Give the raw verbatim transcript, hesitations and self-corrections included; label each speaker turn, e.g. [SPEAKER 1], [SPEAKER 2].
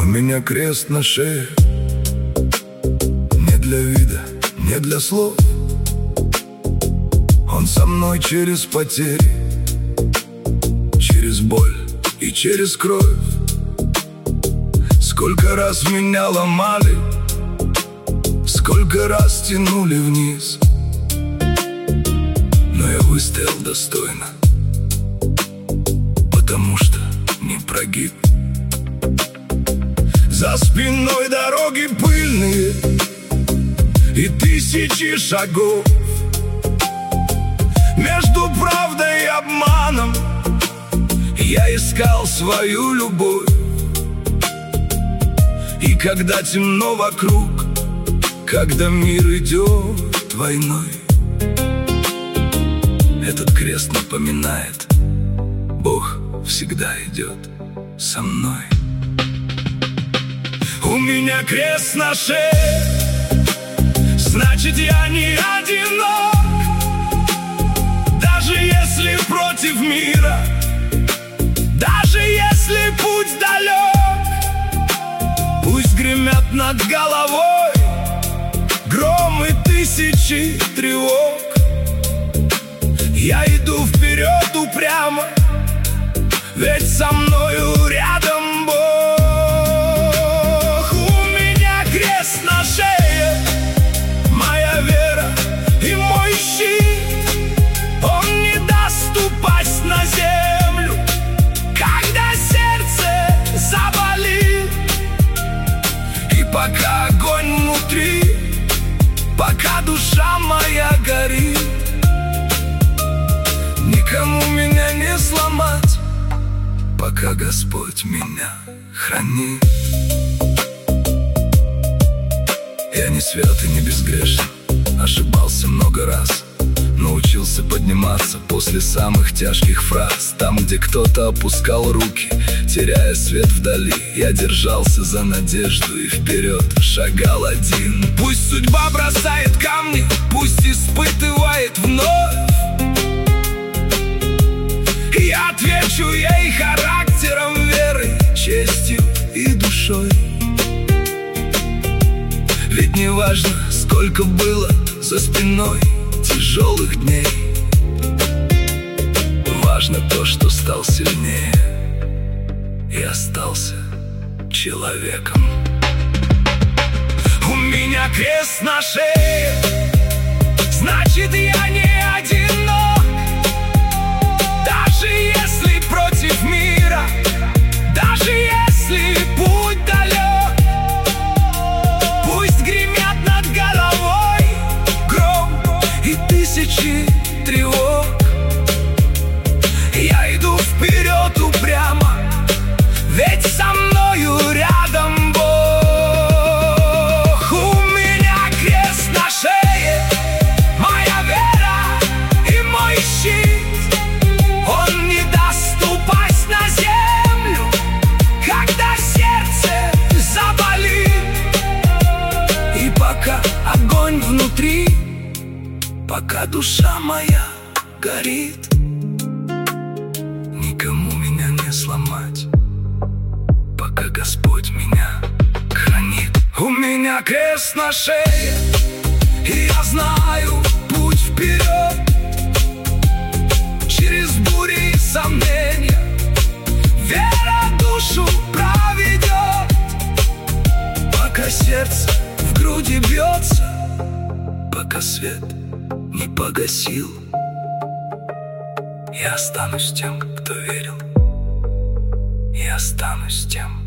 [SPEAKER 1] У меня крест на шее, не для вида, не для слов. Он со мной через потери, через боль и через кровь. Сколько раз меня ломали, сколько раз тянули вниз, но я выстоял достойно, потому что не прогиб. За спиной дороги пыльные и тысячи шагов. Между правдой и обманом я искал свою любовь. И когда темно вокруг, когда мир идет войной, этот крест напоминает: Бог всегда идет со мной. У меня крест на шее, значит, я не одинок. Даже если против мира, даже если путь далек, пусть гремят над головой громы тысячи тревог. Я иду вперед упрямо, ведь со мною рядом Бог. У меня крест на шее, моя вера и мой щит. Он не даст упасть на землю, когда сердце заболит. И пока огонь внутри, пока душа моя горит, никому меня не сломать, пока Господь меня хранит. Я не свят и не безгрешен, ошибался много раз, но учился подниматься после самых тяжких фраз. Там, где кто-то опускал руки, теряя свет вдали, я держался за надежду и вперед шагал один. Пусть судьба бросает камни, пусть испытывает вновь, я отвечу ей характером, верой, честью и душой. Ведь не важно, сколько было за спиной тяжелых дней, важно то, что стал сильнее и остался человеком. У меня крест на шее, значит, я не одинок. Даже если против мира, даже если путь далек, пусть гремят над головой гром и тысячи тревог. Я иду вперед упрямо, ведь со мною рядом Бог. У меня крест на шее, моя вера и мой щит. Он не даст упасть на землю, когда сердце заболит. И пока огонь внутри, пока душа моя горит, никому меня не сломать, пока Господь меня хранит. У меня крест на шее, и я знаю путь вперед. Через бури и сомнения вера душу проведет. Пока сердце в груди бьется, пока свет не погасил, я останусь тем, кто верил, и останусь тем,